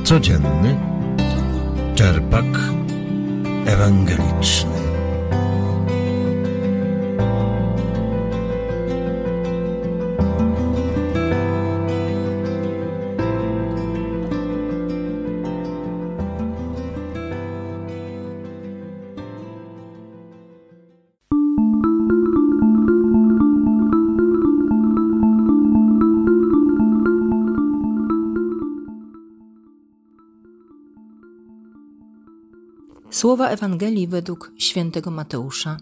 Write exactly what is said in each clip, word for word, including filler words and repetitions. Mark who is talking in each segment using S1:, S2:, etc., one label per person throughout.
S1: Codzienny czerpak ewangeliczny.
S2: Słowa Ewangelii według świętego Mateusza.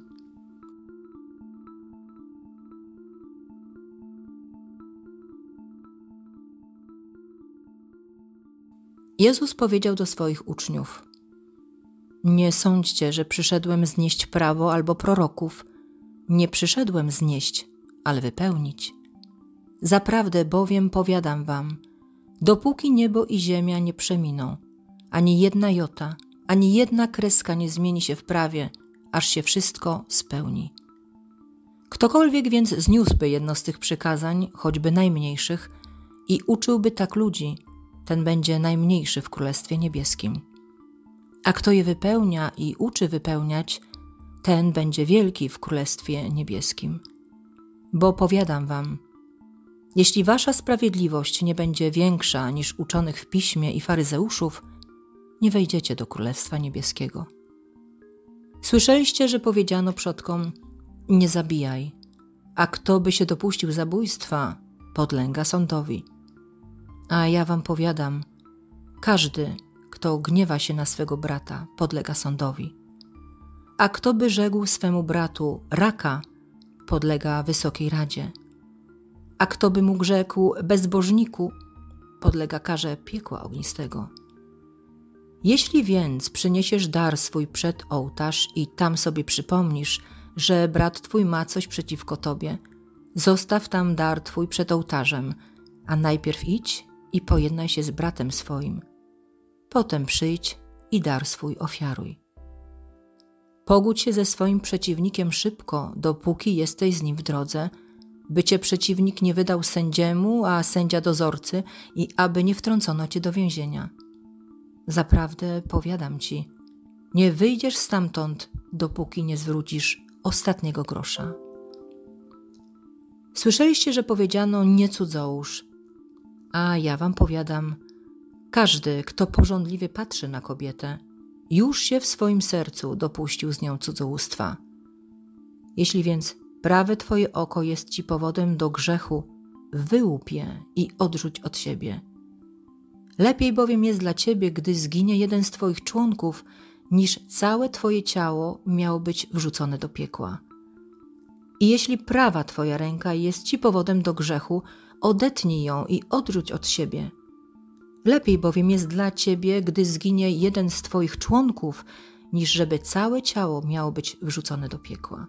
S2: Jezus powiedział do swoich uczniów: Nie sądźcie, że przyszedłem znieść prawo albo proroków. Nie przyszedłem znieść, ale wypełnić. Zaprawdę bowiem powiadam wam, dopóki niebo i ziemia nie przeminą, ani jedna jota, ani jedna kreska nie zmieni się w prawie, aż się wszystko spełni. Ktokolwiek więc zniósłby jedno z tych przykazań, choćby najmniejszych, i uczyłby tak ludzi, ten będzie najmniejszy w Królestwie Niebieskim. A kto je wypełnia i uczy wypełniać, ten będzie wielki w Królestwie Niebieskim. Bo powiadam wam, jeśli wasza sprawiedliwość nie będzie większa niż uczonych w piśmie i faryzeuszów, nie wejdziecie do Królestwa Niebieskiego. Słyszeliście, że powiedziano przodkom: nie zabijaj, a kto by się dopuścił zabójstwa, podlega sądowi. A ja wam powiadam, każdy, kto gniewa się na swego brata, podlega sądowi. A kto by rzekł swemu bratu raka, podlega Wysokiej Radzie. A kto by mu rzekł bezbożniku, podlega karze piekła ognistego. Jeśli więc przyniesiesz dar swój przed ołtarz i tam sobie przypomnisz, że brat twój ma coś przeciwko tobie, zostaw tam dar twój przed ołtarzem, a najpierw idź i pojednaj się z bratem swoim. Potem przyjdź i dar swój ofiaruj. Pogódź się ze swoim przeciwnikiem szybko, dopóki jesteś z nim w drodze, by cię przeciwnik nie wydał sędziemu, a sędzia dozorcy i aby nie wtrącono cię do więzienia. Zaprawdę powiadam ci, nie wyjdziesz stamtąd, dopóki nie zwrócisz ostatniego grosza. Słyszeliście, że powiedziano: nie cudzołóż. A ja wam powiadam, każdy, kto pożądliwie patrzy na kobietę, już się w swoim sercu dopuścił z nią cudzołóstwa. Jeśli więc prawe twoje oko jest ci powodem do grzechu, wyłup je i odrzuć od siebie. Lepiej bowiem jest dla ciebie, gdy zginie jeden z twoich członków, niż całe twoje ciało miało być wrzucone do piekła. I jeśli prawa twoja ręka jest ci powodem do grzechu, odetnij ją i odrzuć od siebie. Lepiej bowiem jest dla ciebie, gdy zginie jeden z twoich członków, niż żeby całe ciało miało być wrzucone do piekła.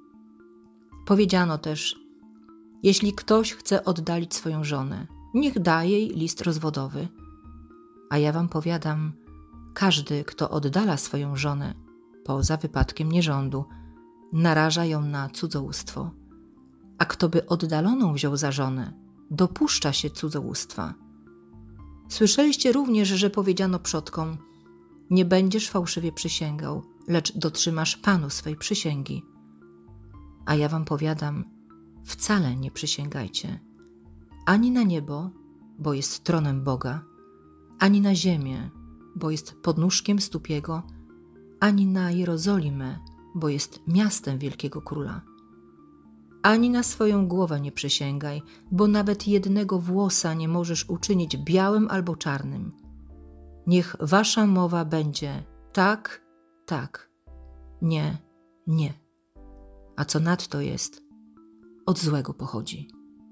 S2: Powiedziano też: jeśli ktoś chce oddalić swoją żonę, niech da jej list rozwodowy. A ja wam powiadam, każdy, kto oddala swoją żonę, poza wypadkiem nierządu, naraża ją na cudzołóstwo. A kto by oddaloną wziął za żonę, dopuszcza się cudzołóstwa. Słyszeliście również, że powiedziano przodkom: nie będziesz fałszywie przysięgał, lecz dotrzymasz Panu swej przysięgi. A ja wam powiadam, wcale nie przysięgajcie, ani na niebo, bo jest tronem Boga, ani na ziemię, bo jest podnóżkiem stóp Jego, ani na Jerozolimę, bo jest miastem wielkiego króla. Ani na swoją głowę nie przysięgaj, bo nawet jednego włosa nie możesz uczynić białym albo czarnym. Niech wasza mowa będzie tak, tak, nie, nie. A co nadto jest, od złego pochodzi.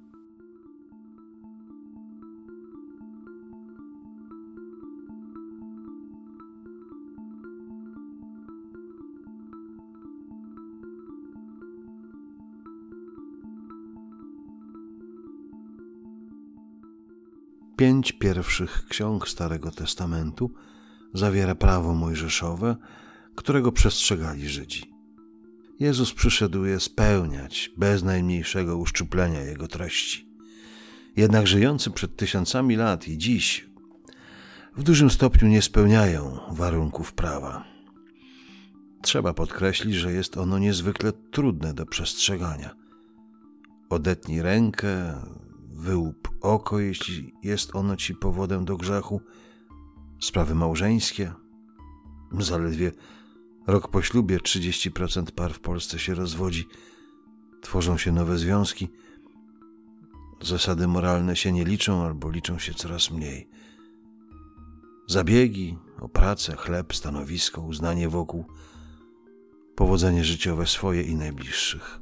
S1: Pięć pierwszych ksiąg Starego Testamentu zawiera prawo mojżeszowe, którego przestrzegali Żydzi. Jezus przyszedł je spełniać bez najmniejszego uszczuplenia jego treści. Jednak żyjący przed tysiącami lat i dziś w dużym stopniu nie spełniają warunków prawa. Trzeba podkreślić, że jest ono niezwykle trudne do przestrzegania. Odetnij rękę, wyłup oko, jeśli jest ono ci powodem do grzechu. Sprawy małżeńskie. Zaledwie rok po ślubie trzydzieści procent par w Polsce się rozwodzi. Tworzą się nowe związki. Zasady moralne się nie liczą albo liczą się coraz mniej. Zabiegi o pracę, chleb, stanowisko, uznanie wokół, powodzenie życiowe swoje i najbliższych.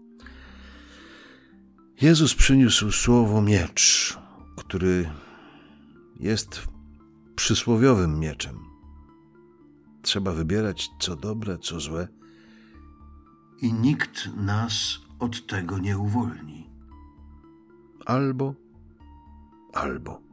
S1: Jezus przyniósł słowo miecz, który jest przysłowiowym mieczem. Trzeba wybierać, co dobre, co złe, i nikt nas od tego nie uwolni. Albo, albo.